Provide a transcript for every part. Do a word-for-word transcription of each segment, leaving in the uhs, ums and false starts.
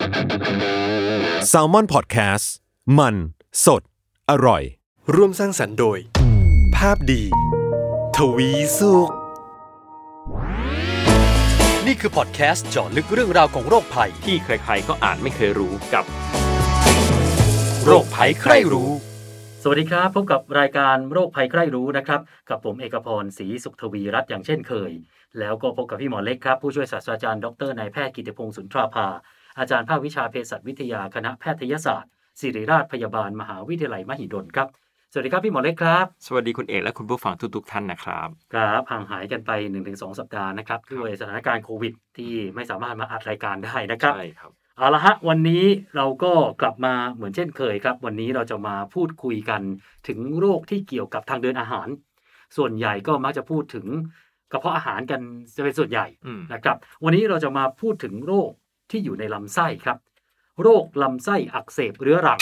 Salmon Podcast มันสดอร่อยร่วมสร้างสรรค์โดยภาพดีทวีสุขนี่คือพอดแคสต์เจาะลึกเรื่องราวของโรคภัยที่ใครๆก็อ่านไม่เคยรู้กับโรคภัยใครรู้สวัสดีครับพบกับรายการโรคภัยใครรู้นะครับกับผมเอกพรศรีสุขทวีรัตน์อย่างเช่นเคยแล้วก็พบกับพี่หมอเล็กครับผู้ช่วยศาสตราจารย์ดรนายแพทย์กิติพงศ์สุนทราภาอาจารย์ภาควิชาเภสัชวิทยาคณะแพทยศาสตร์ศิริราชพยาบาลมหาวิทยาลัยมหิดลครับสวัสดีครับพี่หมอเล็กครับสวัสดีคุณเอกและคุณผู้ฟังทุกๆท่านนะครับครับห่างหายกันไป หนึ่งถึงสอง สัปดาห์นะครับด้วยสถานการณ์โควิดที่ไม่สามารถมาอัดรายการได้นะครับใช่ครับเอาละฮะวันนี้เราก็กลับมาเหมือนเช่นเคยครับวันนี้เราจะมาพูดคุยกันถึงโรคที่เกี่ยวกับทางเดินอาหารส่วนใหญ่ก็มักจะพูดถึงกระเพาะอาหารกันจะเป็นส่วนใหญ่นะครับวันนี้เราจะมาพูดถึงโรคที่อยู่ในลำไส้ครับโรคลำไส้อักเสบเรื้อรัง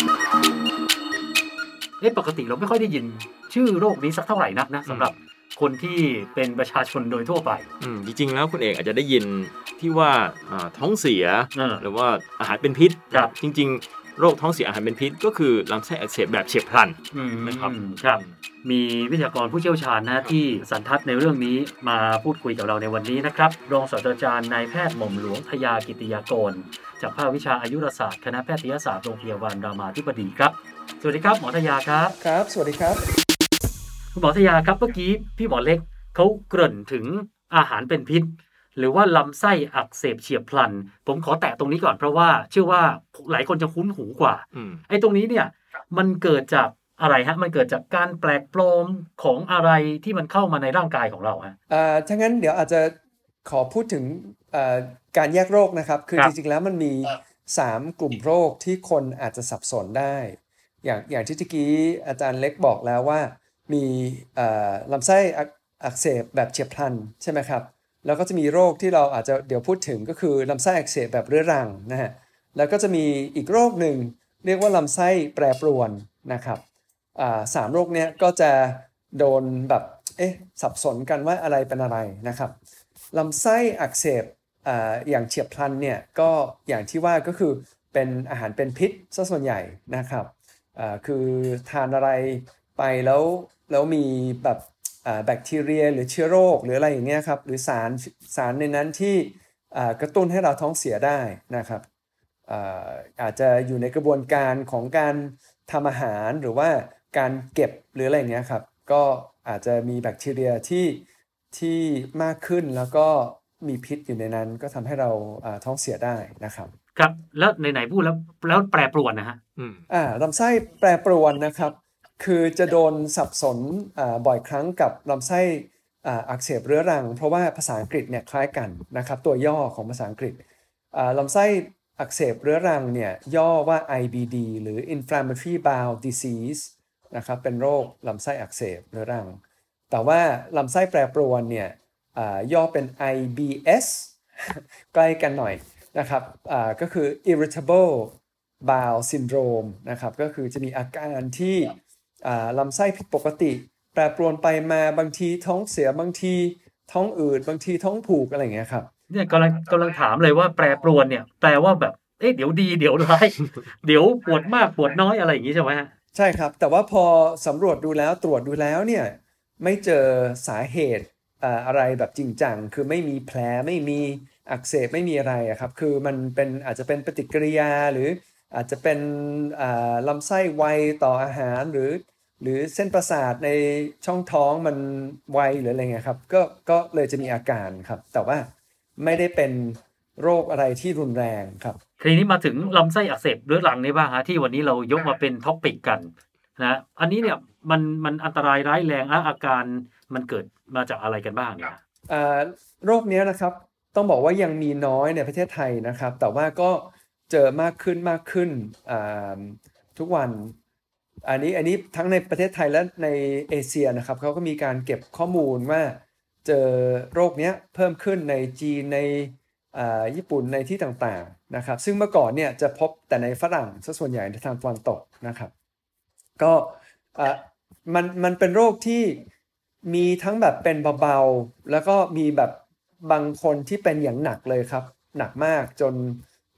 เอ๊ะปกติเราไม่ค่อยได้ยินชื่อโรคนี้สักเท่าไหร่นักนะสำหรับคนที่เป็นประชาชนโดยทั่วไปอืมจริงๆแล้วคุณเอกอาจจะได้ยินที่ว่าท้องเสียหรือว่าอาหารเป็นพิษจริงๆโรคท้องเสียอาหารเป็นพิษก็คือลำไส้อักเสบแบบเฉียบพลันนะครับครับมีวิทยากรผู้เชี่ยวชาญนะที่สันทัดในเรื่องนี้มาพูดคุยกับเราในวันนี้นะครับรองศาสตราจารย์นายแพทย์หม่อมหลวงทยากิติยากรจากภาควิชาอายุรศาสตร์คณะแพทยศาสตร์โรงพยาบาลรามาธิบดีครับสวัสดีครับหมอทยาครับครับสวัสดีครับคุณหมอทยาครับเมื่อกี้พี่หมอเล็กเขาเกริ่นถึงอาหารเป็นพิษหรือว่าลำไส้อักเสบเฉียบพลันผมขอแตะตรงนี้ก่อนเพราะว่าเชื่อว่าหลายคนจะคุ้นหูกว่าไอ้ตรงนี้เนี่ยมันเกิดจากอะไรฮะมันเกิดจากการแปลกปลอมของอะไรที่มันเข้ามาในร่างกายของเราฮะอ่าถ้างั้นเดี๋ยวอาจจะขอพูดถึงอ่าการแยกโรคนะครับคือจริงๆแล้วมันมีสามกลุ่มโรคที่คนอาจจะสับสนได้อย่างอย่างที่เมื่อกี้อาจารย์เล็กบอกแล้วว่ามีอ่าลำไส้อักเสบแบบเฉียบพลันใช่ไหมครับแล้วก็จะมีโรคที่เราอาจจะเดี๋ยวพูดถึงก็คือลำไส้อักเสบแบบเรื้อรังนะฮะแล้วก็จะมีอีกโรคหนึ่งเรียกว่าลำไส้แปรปรวนนะครับอ่าสามโรคเนี้ยก็จะโดนแบบเอ๊ะสับสนกันว่าอะไรเป็นอะไรนะครับลำไส้อักเสบอ่าอย่างเฉียบพลันเนี่ยก็อย่างที่ว่าก็คือเป็นอาหารเป็นพิษซะส่วนใหญ่นะครับอ่าคือทานอะไรไปแล้วแล้วมีแบบแบคทีเรียหรือเชื้อโรคหรืออะไรอย่างเงี้ยครับหรือสารสารในนั้นที่กระตุ้นให้เราท้องเสียได้นะครับอาจจะอยู่ในกระบวนการของการทำอาหารหรือว่าการเก็บหรืออะไรอย่างเงี้ยครับก็อาจจะมีแบคทีเรียที่ที่มากขึ้นแล้วก็มีพิษอยู่ในนั้นก็ทำให้เราท้องเสียได้นะครับครับแล้วไหนๆพูดแล้วแล้วแปรปรวนนะฮะอ่าลำไส้แปรปรวนนะครับคือจะโดนสับสนบ่อยครั้งกับลำไส้อักเสบเรื้อรังเพราะว่าภาษาอังกฤษเนี่ยคล้ายกันนะครับตัวย่อของภาษาอังกฤษลำไส้อักเสบเรื้อรังเนี่ยย่อว่า ไอ บี ดี หรือ Inflammatory Bowel Disease นะครับเป็นโรคลำไส้อักเสบเรื้อรังแต่ว่าลำไส้แปรปรวนเนี่ยย่อเป็น ไอ บี เอส ใกล้กันหน่อยนะครับก็คือ Irritable Bowel Syndrome นะครับก็คือจะมีอาการที่ลำไส้ผิดปกติแปรปรวนไปมาบางทีท้องเสียบางทีท้องอืดบางทีท้องผูกอะไรอย่างเงี้ยครับเนี่ยกำลังกำลังถามเลยว่าแปรปรวนเนี่ยแปลว่าแบบเอ๊ะเดี๋ยวดีเดี๋ยวร้าย เดี๋ยวปวดมากปวดน้อยอะไรอย่างงี้ใช่ไหมฮะใช่ครับแต่ว่าพอสำรวจดูแล้วตรวจดูแล้วเนี่ยไม่เจอสาเหตุอะไรแบบจริงจังคือไม่มีแผลไม่มีอักเสบไม่มีอะไรครับคือมันเป็นอาจจะเป็นปฏิกิริยาหรืออาจจะเป็นลำไส้ไวต่ออาหารหรือหรือเส้นประสาทในช่องท้องมันไวหรืออะไรเงี้ยครับก็ก็เลยจะมีอาการครับแต่ว่าไม่ได้เป็นโรคอะไรที่รุนแรงครับทีนี้มาถึงลำไส้อักเสบเรื้อรังนี่บ้างฮะที่วันนี้เรายกมาเป็นท็อปิกกันนะอันนี้เนี่ยมันมันอันตรายร้ายแรงอาการมันเกิดมาจากอะไรกันบ้างเนี่ยโรคนี้นะครับต้องบอกว่ายังมีน้อยในประเทศไทยนะครับแต่ว่าก็เจอมากขึ้นมากขึ้นทุกวันอันนี้อันนี้ทั้งในประเทศไทยและในเอเชียนะครับเขาก็มีการเก็บข้อมูลว่าเจอโรคนี้เพิ่มขึ้นในจีนในญี่ปุ่นในที่ต่างๆนะครับซึ่งเมื่อก่อนเนี่ยจะพบแต่ในฝรั่งซะส่วนใหญ่ในทางตะวันตกนะครับก็มันมันเป็นโรคที่มีทั้งแบบเป็นเบาๆแล้วก็มีแบบบางคนที่เป็นอย่างหนักเลยครับหนักมากจน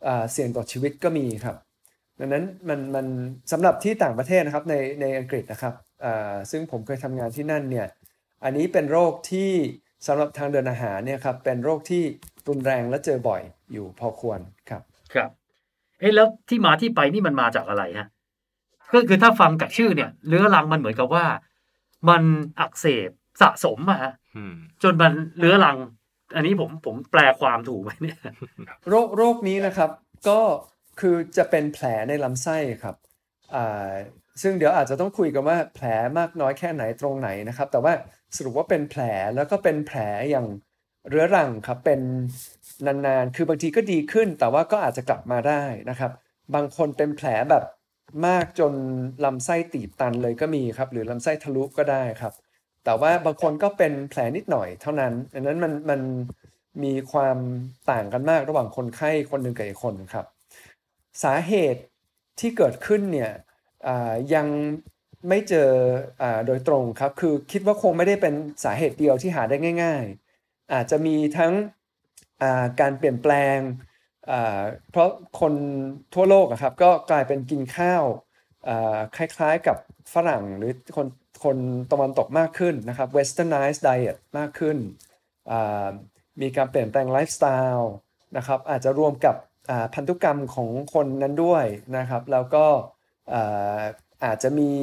เสี่ยงต่อชีวิตก็มีครับดังนั้นมันมันสำหรับที่ต่างประเทศนะครับในในอังกฤษนะครับซึ่งผมเคยทำงานที่นั่นเนี่ยอันนี้เป็นโรคที่สำหรับทางเดินอาหารเนี่ยครับเป็นโรคที่รุนแรงและเจอบ่อยอยู่พอควรครับครับเอ๊ะแล้วที่มาที่ไปนี่มันมาจากอะไรฮะก็คือถ้าฟังจากชื่อเนี่ยเรื้อรังมันเหมือนกับว่ามันอักเสบสะสมอะฮะจนมันเรื้อรังอันนี้ผมผมแปลความถูกไหมเนี่ยโรคโรคนี้นะครับก็คือจะเป็นแผลในลำไส้ครับอ่าซึ่งเดี๋ยวอาจจะต้องคุยกันว่าแผลมากน้อยแค่ไหนตรงไหนนะครับแต่ว่าสรุปว่าเป็นแผลแล้วก็เป็นแผลอย่างเรื้อรังครับเป็นนานๆคือบางทีก็ดีขึ้นแต่ว่าก็อาจจะกลับมาได้นะครับบางคนเป็นแผลแบบมากจนลำไส้ตีบตันเลยก็มีครับหรือลำไส้ทะลุก็ได้ครับแต่ว่าบางคนก็เป็นแผลนิดหน่อยเท่านั้นดังนั้นมันมันมีความต่างกันมากระหว่างคนไข้คนหนึ่งกับอีกคนครับสาเหตุที่เกิดขึ้นเนี่ยยังไม่เจอโดยตรงครับคือคิดว่าคงไม่ได้เป็นสาเหตุเดียวที่หาได้ง่ายๆอาจจะมีทั้งการเปลี่ยนแปลงเพราะคนทั่วโลกครับก็กลายเป็นกินข้าวคล้ายๆกับฝรั่งหรือคนคนตะวันตกมากขึ้นนะครับ westernized diet มากขึ้นมีการเปลี่ยนแปลงไลฟ์สไตล์นะครับอาจจะรวมกับพันธุกรรมของคนนั้นด้วยนะครับแล้วก็อาจจะมี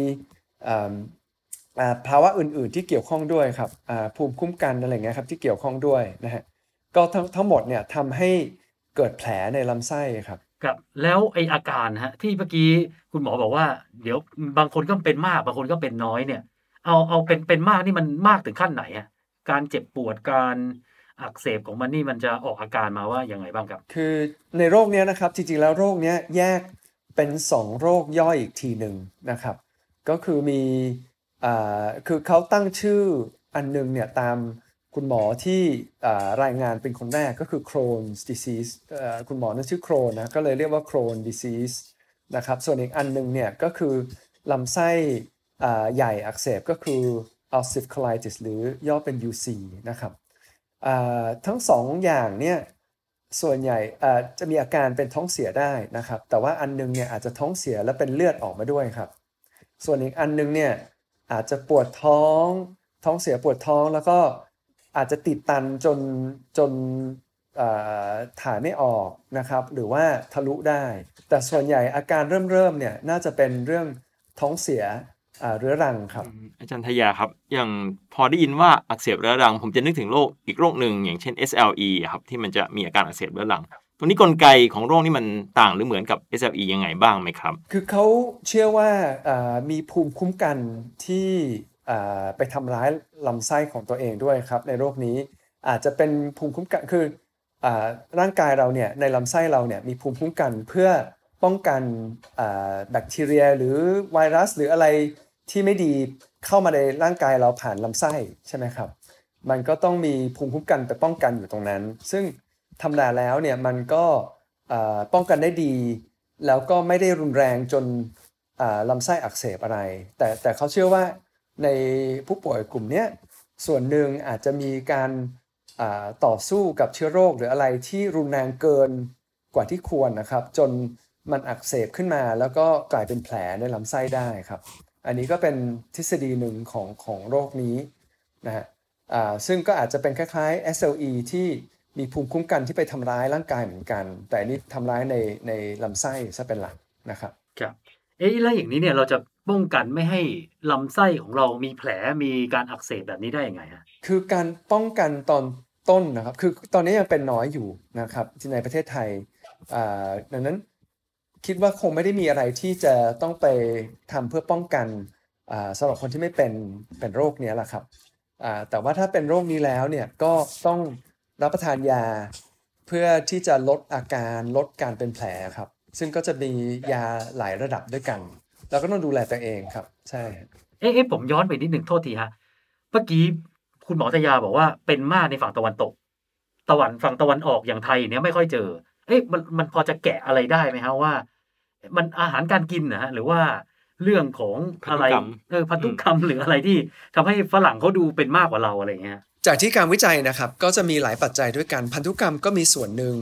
ภาวะอื่นๆที่เกี่ยวข้องด้วยครับภูมิคุ้มกันอะไรเงี้ยครับที่เกี่ยวข้องด้วยนะฮะก็ทั้งทั้งหมดเนี่ยทำให้เกิดแผลในลำไส้ครับครับแล้วไออาการฮะที่เมื่อกี้คุณหมอบอกว่าเดี๋ยวบางคนก็เป็นมากบางคนก็เป็นน้อยเนี่ยเอาเอาเป็นเป็นมากนี่มันมากถึงขั้นไหนฮะการเจ็บปวดการอักเสบของมันนี่มันจะออกอาการมาว่ายังไงบ้างครับคือในโรคนี้นะครับจริงๆแล้วโรคนี้แยกเป็นสองโรคย่อยอีกทีหนึ่งนะครับก็คือมีอ่าคือเขาตั้งชื่ออันนึงเนี่ยตามคุณหมอที่รายงานเป็นคนแรกก็คือ Crohn's disease คุณหมอนั้นชื่อโครนนะก็เลยเรียกว่า Crohn's disease นะครับส่วนอีกอันนึงเนี่ยก็คือลำไส้ใหญ่อักเสบก็คือ ulcerative colitis หรือย่อเป็น ยู ซี นะครับทั้งสองอย่างเนี่ยส่วนใหญ่จะมีอาการเป็นท้องเสียได้นะครับแต่ว่าอันนึงเนี่ยอาจจะท้องเสียแล้วเป็นเลือดออกมาด้วยครับส่วนอีกอันนึงเนี่ยอาจจะปวดท้องท้องเสียปวดท้องแล้วก็อาจจะติดตันจนจนถ่ายไม่ออกนะครับหรือว่าทะลุได้แต่ส่วนใหญ่อาการเริ่มๆเนี่ยน่าจะเป็นเรื่องท้องเสียเรื้อรังครับอาจารย์ทยาครับอย่างพอได้ยินว่าอักเสบเรื้อรังผมจะนึกถึงโรคอีกโรคหนึ่งอย่างเช่น เอส แอล อี ครับที่มันจะมีอาการอักเสบเรื้อรังตรงนี้กลไกของโรคนี้มันต่างหรือเหมือนกับ เอส แอล อี ยังไงบ้างไหมครับคือเขาเชื่อว่ามีภูมิคุ้มกันที่ไปทำร้ายลำไส้ของตัวเองด้วยครับในโรคนี้อาจจะเป็นภูมิคุ้มกันคือร่างกายเราเนี่ยในลำไส้เราเนี่ยมีภูมิคุ้มกันเพื่อป้องกันแบคทีเรียหรือไวรัสหรืออะไรที่ไม่ดีเข้ามาในร่างกายเราผ่านลำไส้ใช่ไหมครับมันก็ต้องมีภูมิคุ้มกันไปป้องกันอยู่ตรงนั้นซึ่งธรรมดาแล้วเนี่ยมันก็ป้องกันได้ดีแล้วก็ไม่ได้รุนแรงจนลำไส้อักเสบอะไรแต่แต่เขาเชื่อว่าในผู้ป่วยกลุ่มนี้ส่วนหนึ่งอาจจะมีการต่อสู้กับเชื้อโรคหรืออะไรที่รุนแรงเกินกว่าที่ควรนะครับจนมันอักเสบขึ้นมาแล้วก็กลายเป็นแผลในลำไส้ได้ครับอันนี้ก็เป็นทฤษฎีหนึ่งของของโรคนี้นะฮะซึ่งก็อาจจะเป็นคล้ายๆ เอส แอล อี ที่มีภูมิคุ้มกันที่ไปทำร้ายร่างกายเหมือนกันแต่นี่ทำร้ายในในลำไส้ซะเป็นหลักนะครับครับเอ๊ะแล้วอย่างนี้เนี่ยเราจะป้องกันไม่ให้ลำไส้ของเรามีแผลมีการอักเสบแบบนี้ได้ยังไงฮะคือการป้องกันตอนต้นนะครับคือตอนนี้ยังเป็นน้อยอยู่นะครับที่ในประเทศไทยดังนั้นคิดว่าคงไม่ได้มีอะไรที่จะต้องไปทำเพื่อป้องกันสำหรับคนที่ไม่เป็นเป็นโรคนี้แหละครับแต่ว่าถ้าเป็นโรคนี้แล้วเนี่ยก็ต้องรับประทานยาเพื่อที่จะลดอาการลดการเป็นแผลครับซึ่งก็จะมียาหลายระดับด้วยกันแล้วก็ต้องดูแลตัวเองครับใช่เอ๊ะผมย้อนไปนิดหนึ่งโทษทีฮะเมื่อกี้คุณหมอทยาบอกว่าเป็นมากในฝั่งตะวันตกตะวันฝั่งตะวันออกอย่างไทยเนี่ยไม่ค่อยเจอเอ๊ะมันมันพอจะแกะอะไรได้ไหมฮะว่ามันอาหารการกินนะฮะหรือว่าเรื่องของอะไรเออพันธุกรรมหรืออะไรที่ทำให้ฝรั่งเขาดูเป็นมากกว่าเราอะไรเงี้ยจากที่การวิจัยนะครับก็จะมีหลายปัจจัยด้วยกันพันธุกรรมก็มีส่วนหนึ่ง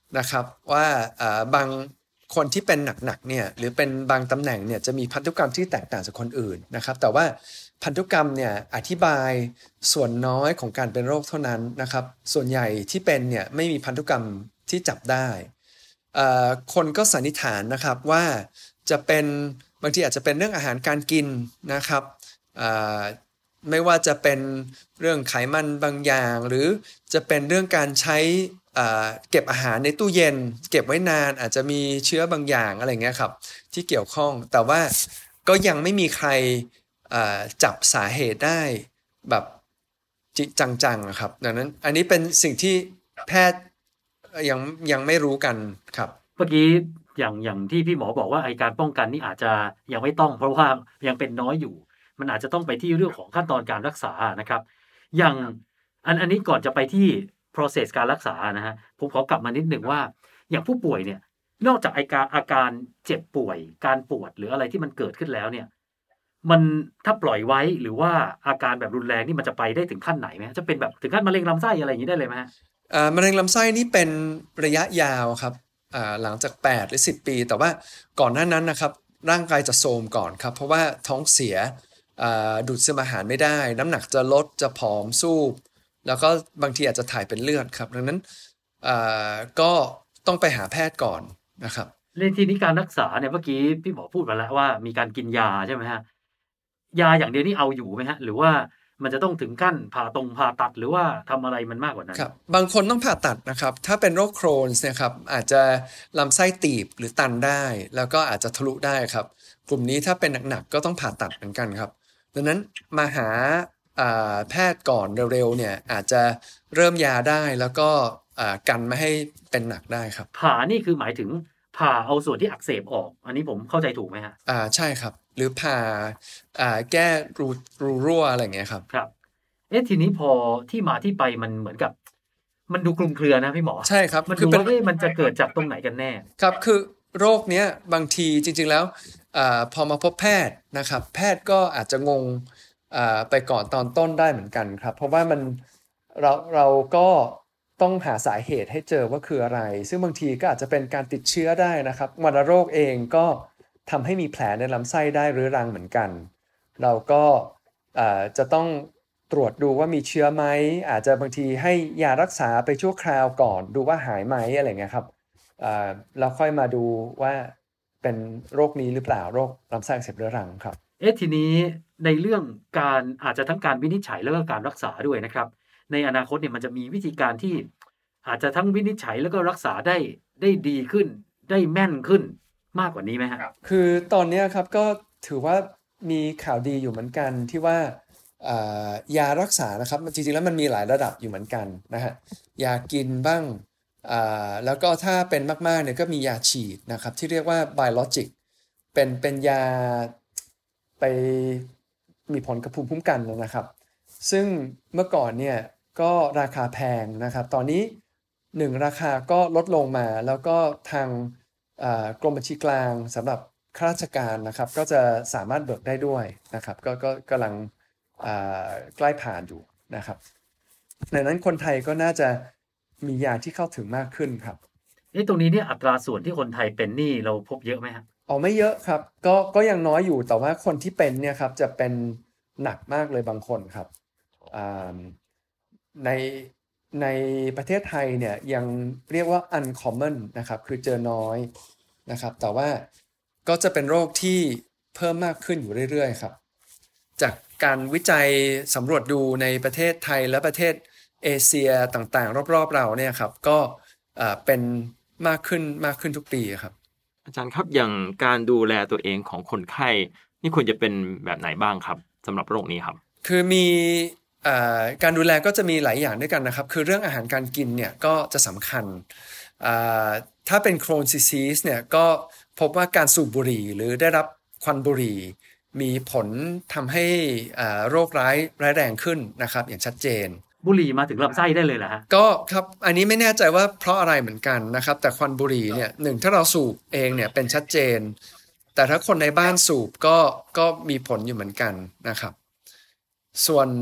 นะครับว่าบางคนที่เป็นหนักๆเนี่ยหรือเป็นบางตำแหน่งเนี่ยจะมีพันธุกรรมที่แตกต่างจากคนอื่นนะครับแต่ว่าพันธุกรรมเนี่ยอธิบายส่วนน้อยของการเป็นโรคเท่านั้นนะครับส่วนใหญ่ที่เป็นเนี่ยไม่มีพันธุกรรมที่จับได้คนก็สันนิษฐานนะครับว่าจะเป็นบางทีอาจจะเป็นเรื่องอาหารการกินนะครับไม่ว่าจะเป็นเรื่องไขมันบางอย่างหรือจะเป็นเรื่องการใช้เก็บอาหารในตู้เย็นเก็บไว้นานอาจจะมีเชื้อบางอย่างอะไรเงี้ยครับที่เกี่ยวข้องแต่ว่าก็ยังไม่มีใครจับสาเหตุได้แบบจริงจังๆครับดังนั้นอันนี้เป็นสิ่งที่แพทย์ยังยังไม่รู้กันครับเมื่อกี้อย่างอย่างที่พี่หมอบอกว่าไอการป้องกันนี่อาจจะยังไม่ต้องเพราะว่ายังเป็นน้อยอยู่มันอาจจะต้องไปที่เรื่องของขั้นตอนการรักษานะครับอย่างอันอันนี้ก่อนจะไปที่ process การรักษานะฮะผมขอกลับมานิดหนึ่งว่าอย่างผู้ป่วยเนี่ยนอกจากอาการอาการเจ็บป่วยการปวดหรืออะไรที่มันเกิดขึ้นแล้วเนี่ยมันถ้าปล่อยไว้หรือว่าอาการแบบรุนแรงนี่มันจะไปได้ถึงขั้นไหนไหมจะเป็นแบบถึงขั้นมะเร็งลำไส้อะไรอย่างนี้ได้เลยไหมฮะมะเร็งลำไส้นี่เป็นระยะยาวครับหลังจากแปดหรือสิบปีแต่ว่าก่อนหน้านั้นนะครับร่างกายจะโทรมก่อนครับเพราะว่าท้องเสียดูดซึมอาหารไม่ได้น้ำหนักจะลดจะผอมซูบแล้วก็บางทีอาจจะถ่ายเป็นเลือดครับดังนั้นก็ต้องไปหาแพทย์ก่อนนะครับในทีนี้การรักษาเนี่ยเมื่อกี้พี่หมอพูดมาแล้วว่ามีการกินยาใช่ไหมฮะยาอย่างเดียวนี่เอาอยู่ไหมฮะหรือว่ามันจะต้องถึงขั้นผ่าตรงผ่าตัดหรือว่าทำอะไรมันมากกว่านั้นครับบางคนต้องผ่าตัดนะครับถ้าเป็นโรคโครนส์เนี่ยครับอาจจะลำไส้ตีบหรือตันได้แล้วก็อาจจะทะลุได้ครับกลุ่มนี้ถ้าเป็นหนักๆก็ต้องผ่าตัดเหมือนกันครับดังนั้นมาหาแพทย์ก่อนเร็วๆเนี่ยอาจจะเริ่มยาได้แล้วก็กันไม่ให้เป็นหนักได้ครับผ่านี่คือหมายถึงผ่าเอาส่วนที่อักเสบออกอันนี้ผมเข้าใจถูกไหมฮะอ่าใช่ครับหรือผ่าอ่าแก้รูรูรั่วอะไรอย่างเงี้ยครับครับเอ๊ะทีนี้พอที่มาที่ไปมันเหมือนกับมันดูคลุมเครือนะพี่หมอใช่ครับมันดูว่าเอ๊ะมันจะเกิดจากตรงไหนกันแน่ครับคือโรคเนี้ยบางทีจริงๆแล้วอ่าพอมาพบแพทย์นะครับแพทย์ก็อาจจะงงอ่าไปก่อนตอนต้นได้เหมือนกันครับเพราะว่ามันเราเราก็ต้องหาสาเหตุให้เจอว่าคืออะไรซึ่งบางทีก็อาจจะเป็นการติดเชื้อได้นะครับวัณโรคเองก็ทำให้มีแผลในลำไส้ได้เรื้อรังเหมือนกันเราก็จะต้องตรวจดูว่ามีเชื้อไหมอาจจะบางทีให้ยารักษาไปชั่วคราวก่อนดูว่าหายไหมอะไรเงี้ยครับแล้วค่อยมาดูว่าเป็นโรคนี้หรือเปล่าโรคลำไส้อักเสบเรื้อรังครับเอ๊ะทีนี้ในเรื่องการอาจจะทั้งการวินิจฉัยแล้วก็การรักษาด้วยนะครับในอนาคตเนี่ยมันจะมีวิธีการที่อาจจะทั้งวินิจฉัยแล้วก็รักษาได้ได้ดีขึ้นได้แม่นขึ้นมากกว่านี้ไหมครับคือตอนนี้ครับก็ถือว่ามีข่าวดีอยู่เหมือนกันที่ว่ายารักษานะครับจริงๆแล้วมันมีหลายระดับอยู่เหมือนกันนะฮะยากินบ้างแล้วก็ถ้าเป็นมากๆเนี่ยก็มียาฉีดนะครับที่เรียกว่า biologic เป็นเป็นยาไปมีผลกับภูมิคุ้มกันนะครับซึ่งเมื่อก่อนเนี่ยก็ราคาแพงนะครับตอนนี้หนึ่งราคาก็ลดลงมาแล้วก็ทางกรมบัญชีกลางสำหรับข้าราชการนะครับก็จะสามารถเบิกได้ด้วยนะครับก็ก็กำลังใกล้ผ่านอยู่นะครับดังนั้นคนไทยก็น่าจะมียาที่เข้าถึงมากขึ้นครับเอ๊ะตรงนี้เนี่ยอัตราส่วนที่คนไทยเป็นนี่เราพบเยอะไหมครับอ๋อไม่เยอะครับก็ก็ยังน้อยอยู่แต่ว่าคนที่เป็นเนี่ยครับจะเป็นหนักมากเลยบางคนครับในในประเทศไทยเนี่ยยังเรียกว่า uncommon นะครับคือเจอน้อยนะครับแต่ว่าก็จะเป็นโรคที่เพิ่มมากขึ้นอยู่เรื่อยๆครับจากการวิจัยสำรวจดูในประเทศไทยและประเทศเอเชียต่างๆรอบๆเราเนี่ยครับก็เป็นมากขึ้นมากขึ้นทุกปีครับอาจารย์ครับอย่างการดูแลตัวเองของคนไข้นี่ควรจะเป็นแบบไหนบ้างครับสำหรับโรคนี้ครับคือมีการดูแลก็จะมีหลายอย่างด้วยกันนะครับคือเรื่องอาหารการกินเนี่ยก็จะสำคัญถ้าเป็นโครนซิซิสเนี่ยก็พบว่าการสูบบุหรี่หรือได้รับควันบุหรี่มีผลทำให้โรคร้ายร้ายแรงขึ้นนะครับอย่างชัดเจนบุหรี่มาถึงลำไส้ได้เลยเหรอฮะก็ครับอันนี้ไม่แน่ใจว่าเพราะอะไรเหมือนกันนะครับแต่ควันบุหรี่เนี่ยหนึ่งถ้าเราสูบเองเนี่ยเป็นชัดเจนแต่ถ้าคนในบ้านสูบก็ก็มีผลอยู่เหมือนกันนะครับส่วน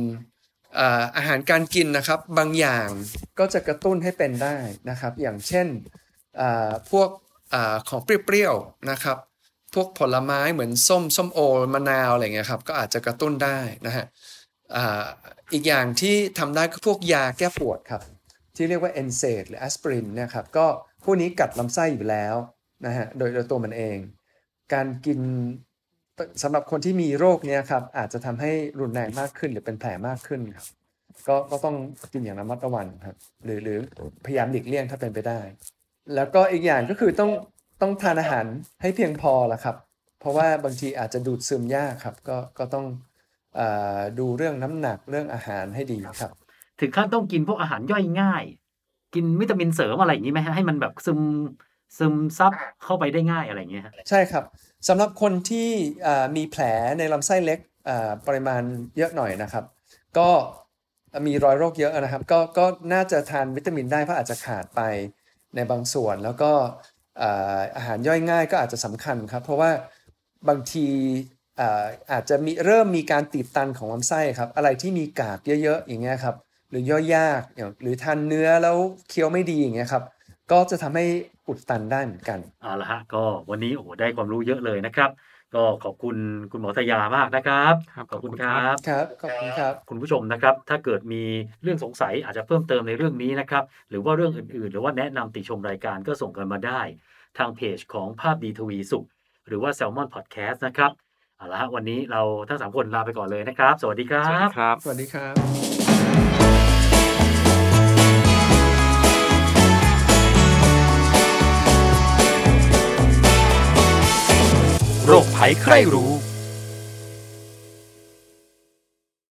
อาหารการกินนะครับบางอย่างก็จะกระตุ้นให้เป็นได้นะครับอย่างเช่นอ่าพวกอ่าของเปรี้ยวๆนะครับพวกผลไม้เหมือนส้มส้มโอมะนาวอะไรเงี้ยครับก็อาจจะกระตุ้นได้นะฮะอ่าอีกอย่างที่ทำได้ก็พวกยาแก้ปวดครับที่เรียกว่าเอนเซดหรือแอสไพรินนะครับก็พวกนี้กัดลำไส้อยู่แล้วนะฮะโดยโดยตัวมันเองการกินสำหรับคนที่มีโรคนี้ครับอาจจะทำให้รุนแรงมากขึ้นหรือเป็นแผลมากขึ้นครับก็ก็ต้องกินอย่างระมัดระวังครับหรือหรือพยายามหลีกเลี่ยงถ้าเป็นไปได้แล้วก็อีกอย่างก็คือต้องต้องทานอาหารให้เพียงพอละครับเพราะว่าบางทีอาจจะดูดซึมยากครับก็ก็ต้องเอ่อดูเรื่องน้ำหนักเรื่องอาหารให้ดีครับถึงขั้นต้องกินพวกอาหารย่อยง่ายกินวิตามินเสริมอะไรอย่างนี้ไหมฮะให้มันแบบซึมซึมซับเข้าไปได้ง่ายอะไรอย่างเงี้ยใช่ครับสำหรับคนที่มีแผลในลำไส้เล็กปริมาณเยอะหน่อยนะครับก็มีรอยโรคเยอะนะครับก็ก็น่าจะทานวิตามินได้เพราะอาจจะขาดไปในบางส่วนแล้วก็อาหารย่อยง่ายก็อาจจะสำคัญครับเพราะว่าบางทีอาจจะมีเริ่มมีการตีบตันของลำไส้ครับอะไรที่มีกากเยอะๆอย่างเงี้ยครับหรือย่อยยากหรือทานเนื้อแล้วเคี้ยวไม่ดีอย่างเงี้ยครับก็จะทำให้อุดตันได้เหมือนกันเอาละฮะก็วันนี้โอ้ได้ความรู้เยอะเลยนะครับก็ขอบคุณคุณหมอทยามากนะครับขอบคุณครับครับขอบคุณครับคุณผู้ชมนะครับถ้าเกิดมีเรื่องสงสัยอาจจะเพิ่มเติมในเรื่องนี้นะครับหรือว่าเรื่องอื่นๆหรือว่าแนะนำติชมรายการก็ส่งกันมาได้ทางเพจของภาพดีทวีสุขหรือว่า Salmon Podcast นะครับเอาละฮะวันนี้เราทั้งสามคนลาไปก่อนเลยนะครับสวัสดีครับสวัสดีครับโรคภัยใครรู้